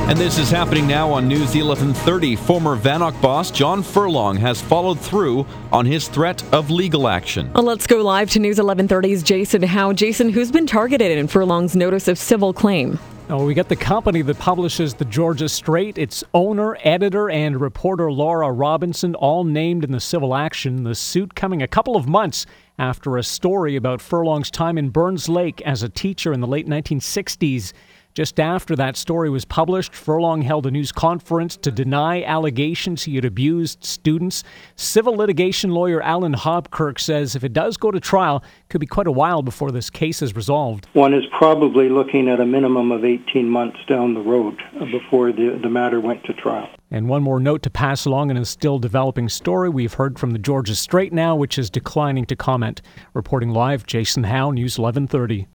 And this is happening now on News 1130. Former VANOC boss John Furlong has followed through on his threat of legal action. Well, let's go live to News 1130's Jason Howe. Jason, who's been targeted in Furlong's notice of civil claim? Oh, we got the company that publishes the Georgia Straight. Its owner, editor, and reporter Laura Robinson all named in the civil action. The suit coming a couple of months after a story about Furlong's time in Burns Lake as a teacher in the late 1960s. Just after that story was published, Furlong held a news conference to deny allegations he had abused students. Civil litigation lawyer Alan Hobkirk says if it does go to trial, it could be quite a while before this case is resolved. One is probably looking at a minimum of 18 months down the road before the matter went to trial. And one more note to pass along in a still developing story. We've heard from the Georgia Straight now, which is declining to comment. Reporting live, Jason Howe, News 1130.